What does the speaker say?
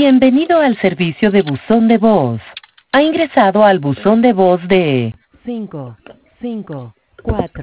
Bienvenido al servicio de buzón de voz. Ha ingresado al buzón de voz de 554.